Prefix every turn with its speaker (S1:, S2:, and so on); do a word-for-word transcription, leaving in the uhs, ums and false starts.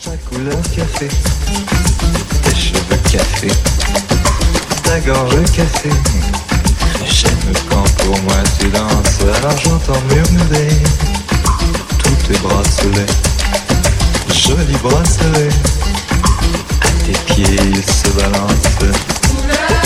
S1: Ta couleur café, tes cheveux café, ta gorge café. J'aime quand pour moi tu danses, alors j'entends murmurer tous tes bracelets, jolis bracelets. À tes pieds ils se balancent.